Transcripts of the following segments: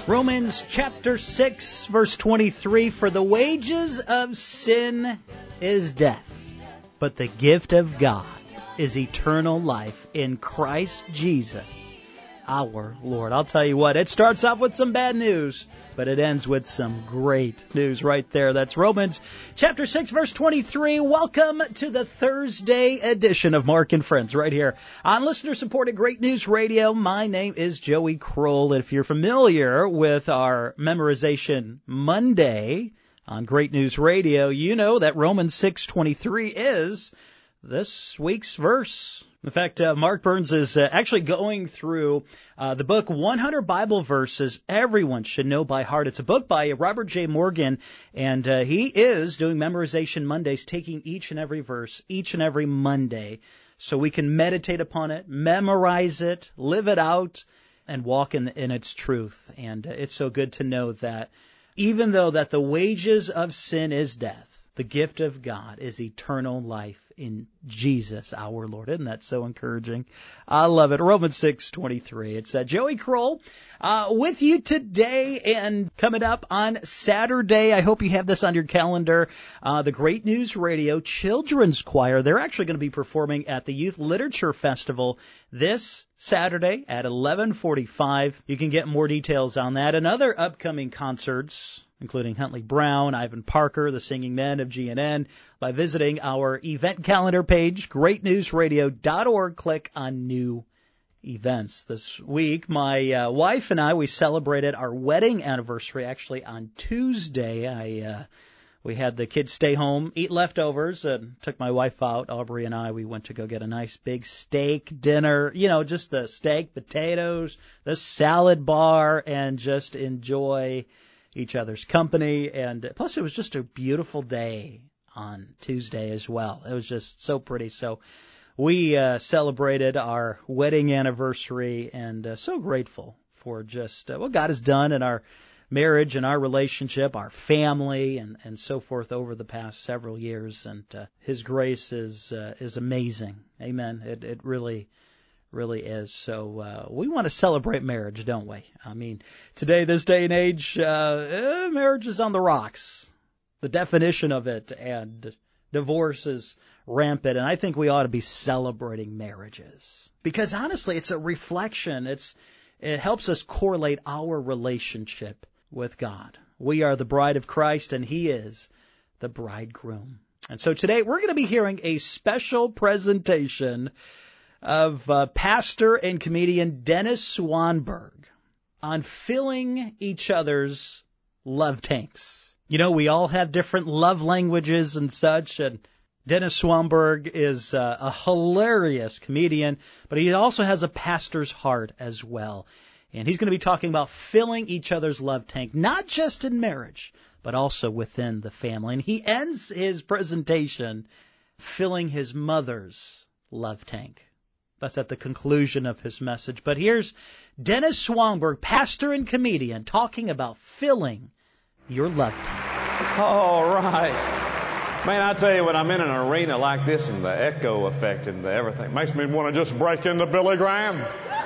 Romans chapter 6, verse 23, for the wages of sin is death, but the gift of God is eternal life in Christ Jesus, our Lord. I'll tell you what, it starts off with some bad news, but it ends with some great news right there. That's Romans chapter 6, verse 23. Welcome to the Thursday edition of Mark and Friends right here on listener-supported Great News Radio. My name is Joey Kroll. If you're familiar with our Memorization Monday on Great News Radio, you know that Romans 6:23 is this week's verse. In fact, Mark Burns is actually going through the book 100 Bible Verses Everyone Should Know by Heart. It's a book by Robert J. Morgan, and he is doing Memorization Mondays, taking each and every verse, each and every Monday, so we can meditate upon it, memorize it, live it out, and walk in its truth. And it's so good to know that even though that the wages of sin is death, the gift of God is eternal life in Jesus, our Lord. Isn't that so encouraging? I love it. Romans 6:23. It's Joey Kroll with you today, and coming up on Saturday, I hope you have this on your calendar, the Great News Radio Children's Choir. They're actually going to be performing at the Youth Literature Festival this Saturday at 11:45. You can get more details on that and other upcoming concerts, including Huntley Brown, Ivan Parker, the Singing Men of GNN, by visiting our event calendar page, greatnewsradio.org. Click on New Events. This week, my wife and I, we celebrated our wedding anniversary actually on Tuesday. We had the kids stay home, eat leftovers, and took my wife out. Aubrey and I, we went to go get a nice big steak dinner, just the steak, potatoes, the salad bar, and just enjoy each other's company. And plus, it was just a beautiful day on Tuesday as well. It was just so pretty. So we celebrated our wedding anniversary, and so grateful for just what God has done in our marriage and our relationship, our family, and so forth over the past several years. And His grace is amazing. Amen. It really is. So we want to celebrate marriage, don't we? I mean, today, this day and age, marriage is on the rocks. The definition of it, and divorce is rampant. And I think we ought to be celebrating marriages, because honestly, it's a reflection. It helps us correlate our relationship with God. We are the bride of Christ, and He is the bridegroom. And so today, we're going to be hearing a special presentation of pastor and comedian Dennis Swanberg on filling each other's love tanks. We all have different love languages and such, and Dennis Swanberg is a hilarious comedian, but he also has a pastor's heart as well. And he's going to be talking about filling each other's love tank, not just in marriage, but also within the family. And he ends his presentation filling his mother's love tank. That's at the conclusion of his message. But here's Dennis Swanberg, pastor and comedian, talking about filling your love tank. All right. Man, I tell you, when I'm in an arena like this and the echo effect and everything makes me want to just break into Billy Graham.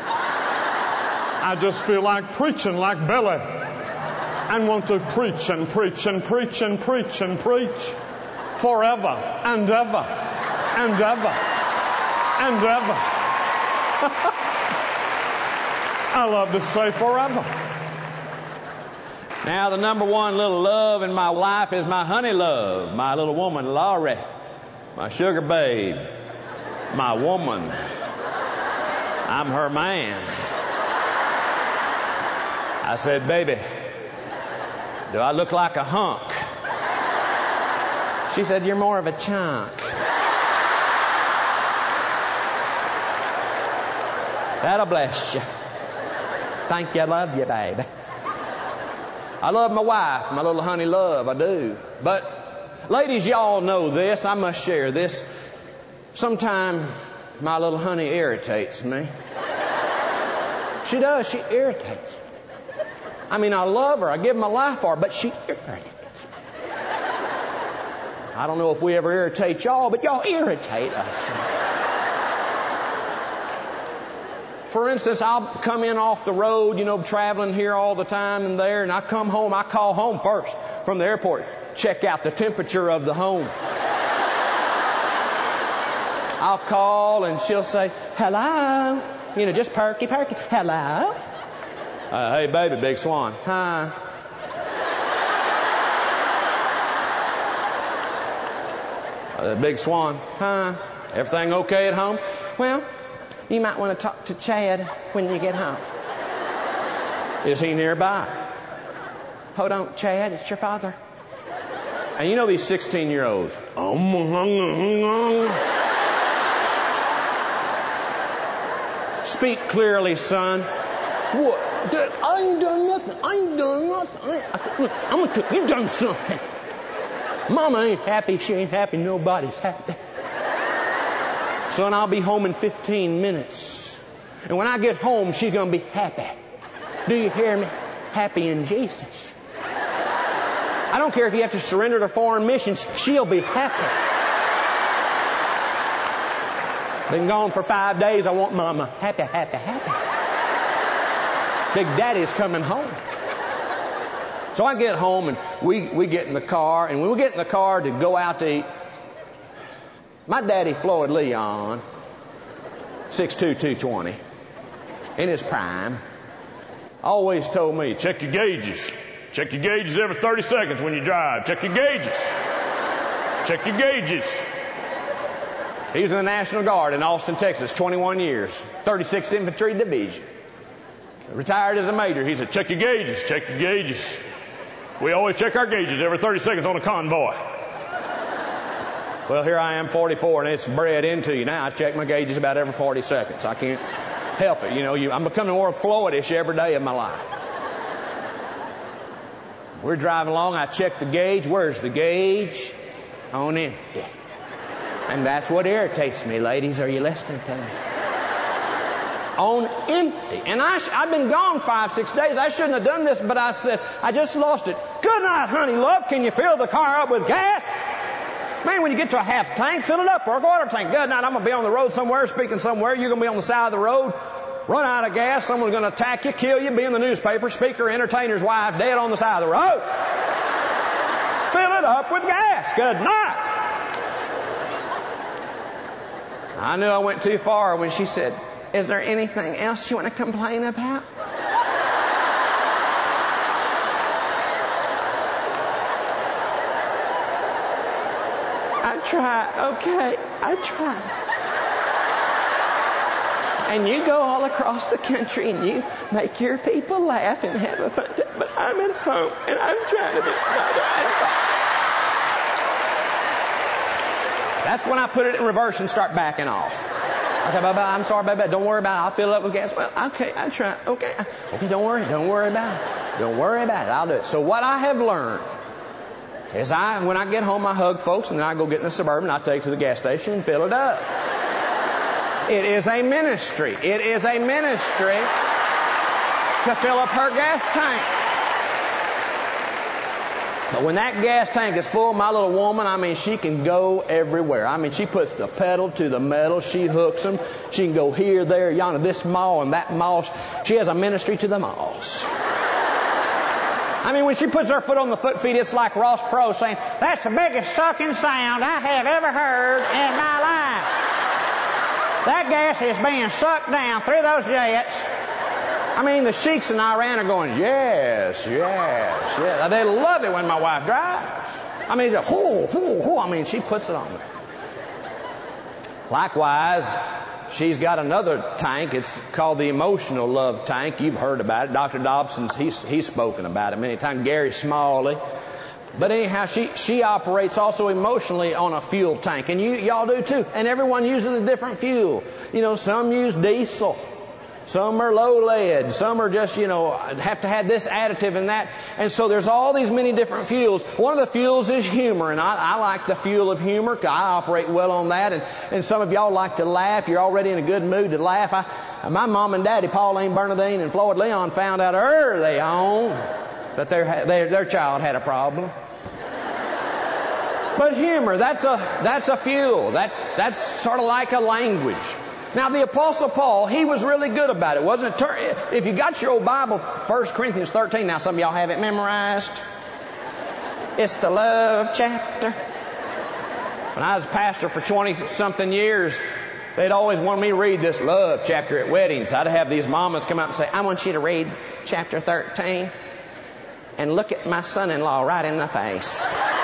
I just feel like preaching like Billy, and want to preach and preach and preach and preach and preach forever and ever and ever and ever. I love to say forever. Now, the number one little love in my life is my honey love, my little woman, Laurie, my sugar babe, my woman. I'm her man. I said, baby, do I look like a hunk? She said, you're more of a chunk. That'll bless you. Thank you, I love you, baby. I love my wife, my little honey love, I do. But, ladies, y'all know this. I must share this. Sometimes my little honey irritates me. She does. She irritates me. I mean, I love her. I give my life for her, but she irritates me. I don't know if we ever irritate y'all, but y'all irritate us. For instance, I'll come in off the road, traveling here all the time and there, and I come home. I call home first from the airport. Check out the temperature of the home. I'll call and she'll say, hello. Just perky. Hello. Hey, baby, Big Swan. Hi. Big Swan. Hi. Everything okay at home? Well, you might want to talk to Chad when you get home. Is he nearby? Hold on, Chad, it's your father. And these 16-year-olds. Speak clearly, son. What? I ain't done nothing. Look, I'm gonna tell you, you've done something. Mama ain't happy. She ain't happy. Nobody's happy. Son, I'll be home in 15 minutes. And when I get home, she's gonna be happy. Do you hear me? Happy in Jesus. I don't care if you have to surrender to foreign missions. She'll be happy. Been gone for 5 days. I want Mama happy. Big Daddy's coming home. So I get home and we get in the car. And when we get in the car to go out to eat, my daddy, Floyd Leon, 6'2", 220, in his prime, always told me, check your gauges. Check your gauges every 30 seconds when you drive. Check your gauges. Check your gauges. He's in the National Guard in Austin, Texas, 21 years, 36th Infantry Division. Retired as a major. He said, check your gauges, check your gauges. We always check our gauges every 30 seconds on a convoy. Well, here I am, 44, and it's bred into you now. I check my gauges about every 40 seconds. I can't help it. I'm becoming more Floydish every day of my life. We're driving along. I check the gauge. Where's the gauge? On empty. And that's what irritates me, ladies. Are you listening to me? On empty. And I've been gone 5-6 days. I shouldn't have done this, but I said, I just lost it. Good night, honey, love. Can you fill the car up with gas? Man, when you get to a half tank, fill it up, or a quarter tank. Good night, I'm going to be on the road somewhere, speaking somewhere. You're going to be on the side of the road. Run out of gas. Someone's going to attack you, kill you, be in the newspaper. Speaker, entertainer's wife, dead on the side of the road. Fill it up with gas. Good night. I knew I went too far when she said, is there anything else you want to complain about? I try. Okay, I try. And you go all across the country and you make your people laugh and have a fun time. But I'm at home and I'm trying to be mother and father. That's when I put it in reverse and start backing off. I say, baby, I'm sorry, baby. Don't worry about it. I'll fill it up with gas. Well, okay, I try. Okay, don't worry about it. Don't worry about it. I'll do it. So what I have learned is when I get home, I hug folks and then I go get in the Suburban. I take it to the gas station and fill it up. It is a ministry. It is a ministry to fill up her gas tank. But when that gas tank is full, my little woman, she can go everywhere. She puts the pedal to the metal. She hooks them. She can go here, there, yonder, this mall and that mall. She has a ministry to the malls. When she puts her foot on the foot feet, it's like Ross Perot saying, that's the biggest sucking sound I have ever heard in my life. That gas is being sucked down through those jets. The sheiks in Iran are going, yes. They love it when my wife drives. She puts it on there. Likewise, she's got another tank. It's called the emotional love tank. You've heard about it. Dr. Dobson's, he's spoken about it many times. Gary Smalley. But anyhow, she operates also emotionally on a fuel tank. And y'all do too. And everyone uses a different fuel. Some use diesel. Some are low lead. Some are just, have to have this additive and that. And so there's all these many different fuels. One of the fuels is humor. And I like the fuel of humor. I operate well on that. And some of y'all like to laugh. You're already in a good mood to laugh. My mom and daddy, Pauline Bernadine and Floyd Leon, found out early on that their child had a problem. But humor, that's a fuel. That's sort of like a language. Now, the Apostle Paul, he was really good about it, wasn't it? If you got your old Bible, 1 Corinthians 13, now some of y'all have it memorized. It's the love chapter. When I was pastor for 20-something years, they'd always want me to read this love chapter at weddings. I'd have these mamas come out and say, I want you to read chapter 13 and look at my son-in-law right in the face.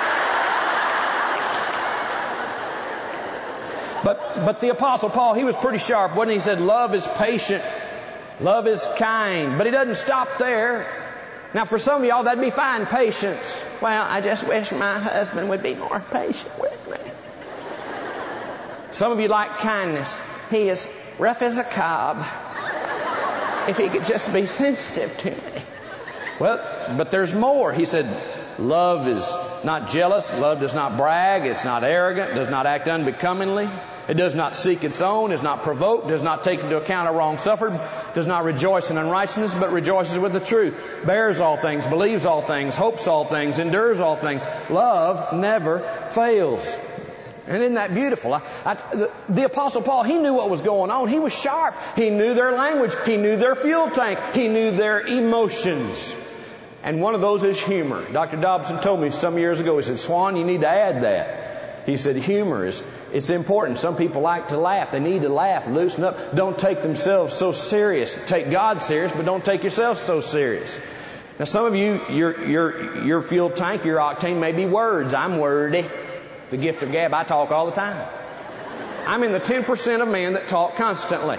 But the Apostle Paul, he was pretty sharp, wasn't he? He said, love is patient. Love is kind. But he doesn't stop there. Now, for some of y'all, that'd be fine, patience. Well, I just wish my husband would be more patient with me. Some of you like kindness. He is rough as a cob. If he could just be sensitive to me. Well, but there's more. He said, love is not jealous. Love does not brag. It's not arrogant. Does not act unbecomingly. It does not seek its own, is not provoked, does not take into account a wrong suffered, does not rejoice in unrighteousness, but rejoices with the truth, bears all things, believes all things, hopes all things, endures all things. Love never fails. And isn't that beautiful? The Apostle Paul, he knew what was going on. He was sharp. He knew their language. He knew their fuel tank. He knew their emotions. And one of those is humor. Dr. Dobson told me some years ago, he said, Swan, you need to add that. He said, humor it's important. Some people like to laugh. They need to laugh, loosen up. Don't take themselves so serious. Take God serious, but don't take yourself so serious. Now, some of you, your fuel tank, your octane may be words. I'm wordy. The gift of gab, I talk all the time. I'm in the 10% of men that talk constantly.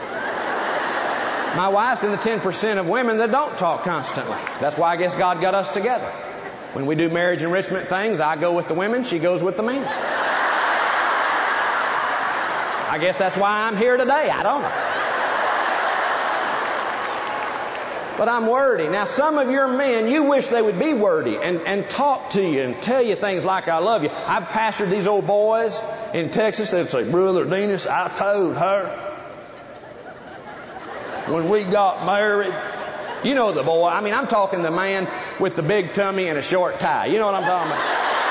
My wife's in the 10% of women that don't talk constantly. That's why I guess God got us together. When we do marriage enrichment things, I go with the women, she goes with the men. I guess that's why I'm here today. I don't know. But I'm wordy. Now, some of your men, you wish they would be wordy and talk to you and tell you things like I love you. I've pastored these old boys in Texas. They'd say, Brother Dennis, I told her when we got married. You know the boy. I mean, I'm talking the man with the big tummy and a short tie. You know what I'm talking about?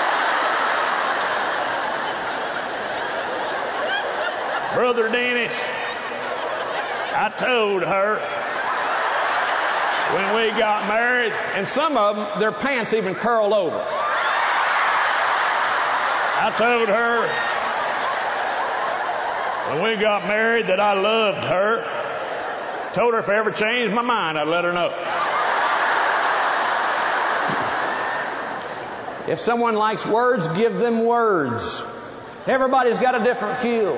Brother Dennis, I told her when we got married, and some of them, their pants even curled over. I told her when we got married that I loved her. Told her if I ever changed my mind, I'd let her know. If someone likes words, give them words. Everybody's got a different fuel.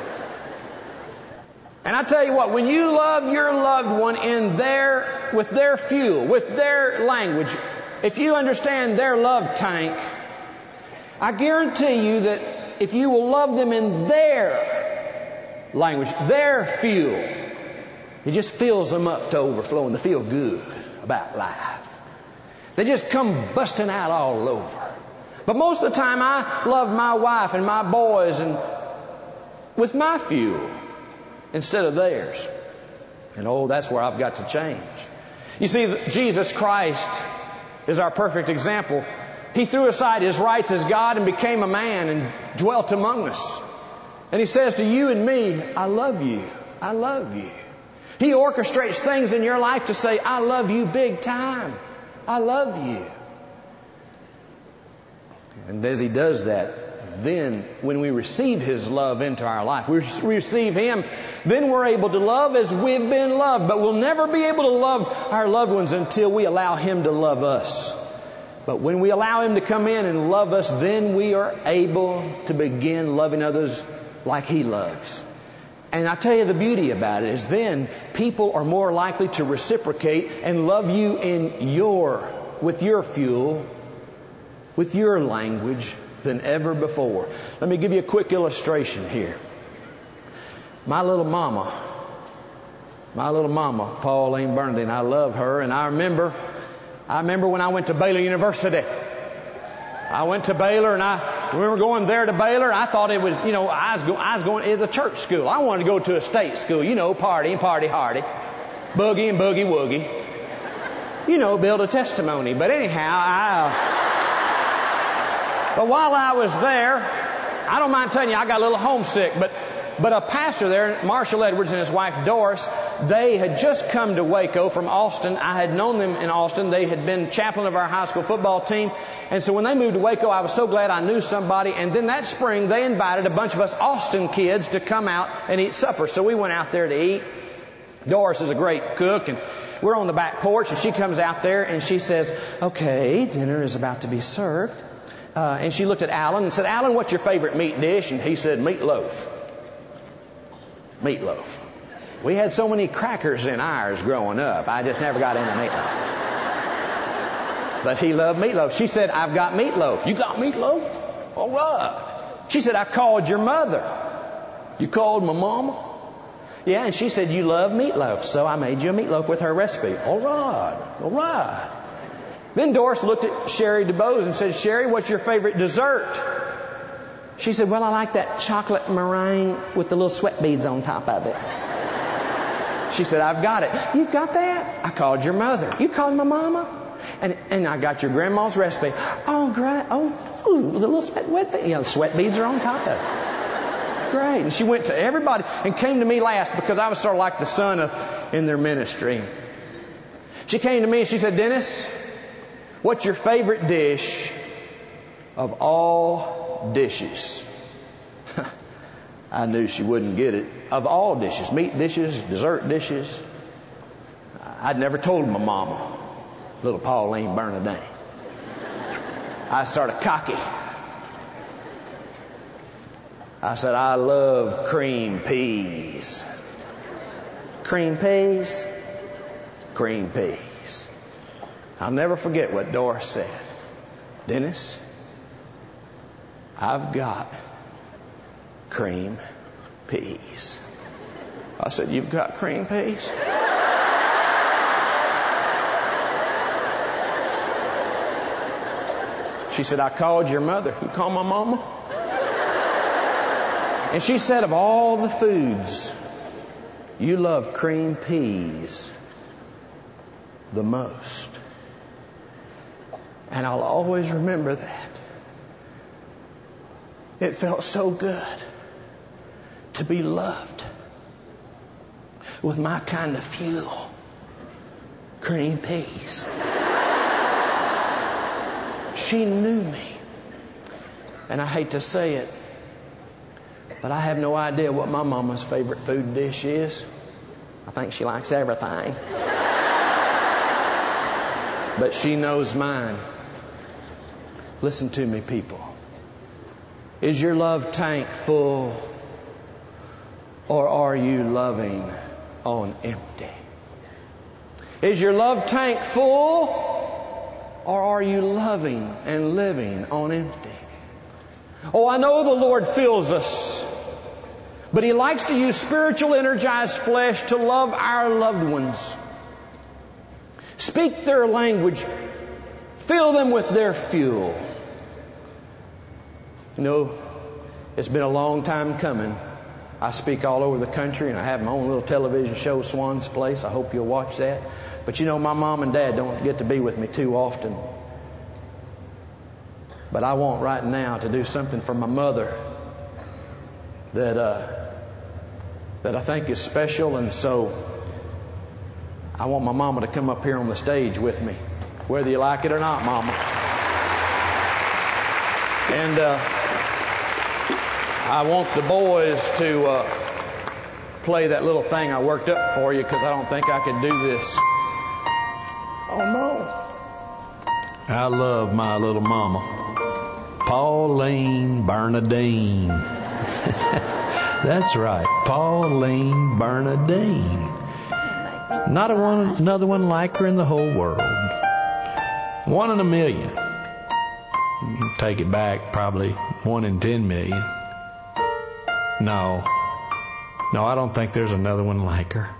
And I tell you what, when you love your loved one with their fuel, with their language, if you understand their love tank, I guarantee you that if you will love them in their language, their fuel, it just fills them up to overflowing. They feel good about life. They just come busting out all over. But most of the time I love my wife and my boys and with my fuel instead of theirs. And that's where I've got to change. You see, Jesus Christ is our perfect example. He threw aside his rights as God and became a man and dwelt among us. And he says to you and me, I love you. I love you. He orchestrates things in your life to say, I love you big time. I love you. And as he does that, then when we receive his love into our life, we receive him, then we're able to love as we've been loved. But we'll never be able to love our loved ones until we allow him to love us. But when we allow him to come in and love us, then we are able to begin loving others like he loves. And I tell you the beauty about it is then people are more likely to reciprocate and love you with your fuel, with your language than ever before. Let me give you a quick illustration here. My little mama, Pauline Bernadine, I love her, and I remember when I went to Baylor University. I went to Baylor, and we were going there to Baylor. I thought it was, I was going, it's a church school. I wanted to go to a state school, party and party hardy, boogie and boogie woogie, build a testimony. But anyhow, but while I was there, I don't mind telling you, I got a little homesick, but But a pastor there, Marshall Edwards and his wife Doris, they had just come to Waco from Austin. I had known them in Austin. They had been chaplain of our high school football team. And so when they moved to Waco, I was so glad I knew somebody. And then that spring, they invited a bunch of us Austin kids to come out and eat supper. So we went out there to eat. Doris is a great cook, and we're on the back porch, and she comes out there and she says, okay, dinner is about to be served. And she looked at Alan and said, Alan, what's your favorite meat dish? And he said, meatloaf. Meatloaf. We had so many crackers in ours growing up, I just never got into meatloaf. But he loved meatloaf. She said, I've got meatloaf. You got meatloaf? All right. She said, I called your mother. You called my mama? Yeah, and she said, you love meatloaf, so I made you a meatloaf with her recipe. All right. All right. Then Doris looked at Sherry DuBose and said, Sherry, what's your favorite dessert? She said, well, I like that chocolate meringue with the little sweat beads on top of it. She said, I've got it. You've got that? I called your mother. You called my mama? And I got your grandma's recipe. Oh, great. Oh, ooh, the little sweat beads are on top of it. Great. And she went to everybody and came to me last because I was sort of like the son in their ministry. She came to me and she said, Dennis, what's your favorite dish of all dishes? I knew she wouldn't get it. Of all dishes, meat dishes, dessert dishes. I'd never told my mama, little Pauline Bernadine. I was sort of cocky. I said, I love cream peas. Cream peas? Cream peas. I'll never forget what Doris said. Dennis, I've got cream peas. I said, you've got cream peas? She said, I called your mother. You called my mama? And she said, of all the foods, you love cream peas the most. And I'll always remember that. It felt so good to be loved with my kind of fuel, cream peas. She knew me. And I hate to say it, but I have no idea what my mama's favorite food dish is. I think she likes everything. But she knows mine. Listen to me, people. Is your love tank full, or are you loving on empty? Is your love tank full, or are you loving and living on empty? Oh, I know the Lord fills us, but He likes to use spiritual energized flesh to love our loved ones. Speak their language. Fill them with their fuel. You know, it's been a long time coming. I speak all over the country, and I have my own little television show, Swan's Place. I hope you'll watch that. But you know, my mom and dad don't get to be with me too often. But I want right now to do something for my mother that I think is special, and so I want my mama to come up here on the stage with me, whether you like it or not, Mama. And I want the boys to play that little thing I worked up for you, because I don't think I could do this. Oh no. I love my little mama, Pauline Bernadine. That's right, Pauline Bernadine. Not another one like her in the whole world. 1 in a million. Take it back, probably 1 in 10 million. No, I don't think there's another one like her.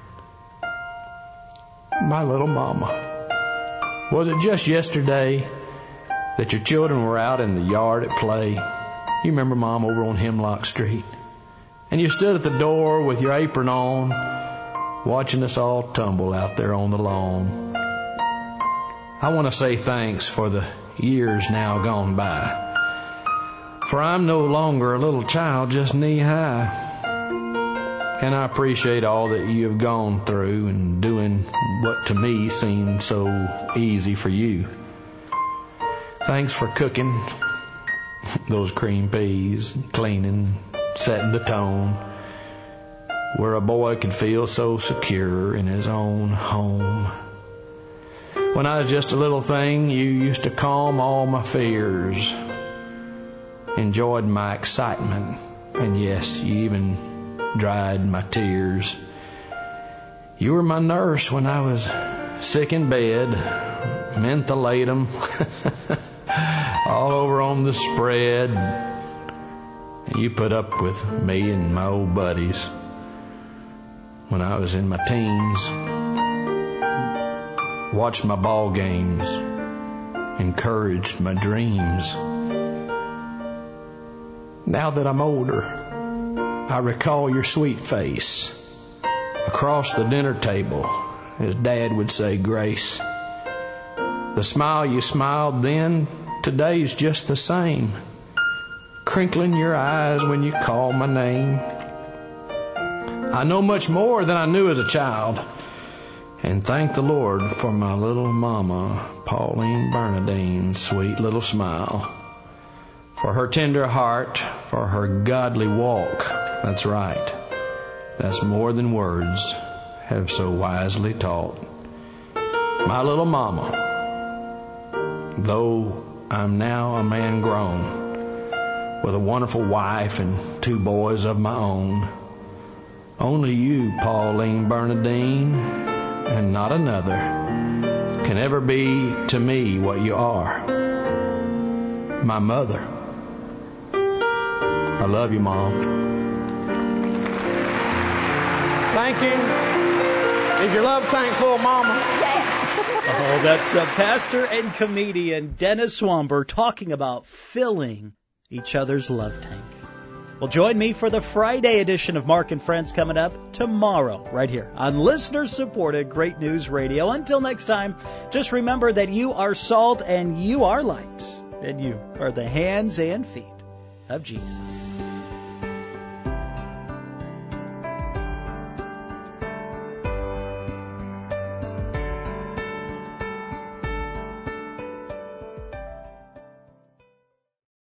My little mama. Was it just yesterday that your children were out in the yard at play? You remember, Mom, over on Hemlock Street? And you stood at the door with your apron on, watching us all tumble out there on the lawn. I want to say thanks for the years now gone by, for I'm no longer a little child just knee high. And I appreciate all that you have gone through and doing what to me seemed so easy for you. Thanks for cooking those cream peas, cleaning, setting the tone, where a boy could feel so secure in his own home. When I was just a little thing, you used to calm all my fears, enjoyed my excitement, and yes, you even dried my tears. You were my nurse when I was sick in bed, mentholatum all over on the spread. You put up with me and my old buddies when I was in my teens. Watched my ball games, encouraged my dreams. Now that I'm older, I recall your sweet face across the dinner table as Dad would say grace. The smile you smiled then, today's just the same, crinkling your eyes when you call my name. I know much more than I knew as a child, and thank the Lord for my little mama, Pauline Bernadine's sweet little smile, for her tender heart, for her godly walk. That's right. That's more than words have so wisely taught. My little mama, though I'm now a man grown, with a wonderful wife and 2 boys of my own, only you, Pauline Bernadine, and not another, can ever be to me what you are, my mother. I love you, Mom. Thank you. Is your love tank full, Mama? Oh, that's pastor and comedian Dennis Swamber talking about filling each other's love tank. Well, join me for the Friday edition of Mark and Friends coming up tomorrow, right here on listener-supported Great News Radio. Until next time, just remember that you are salt and you are light, and you are the hands and feet of Jesus.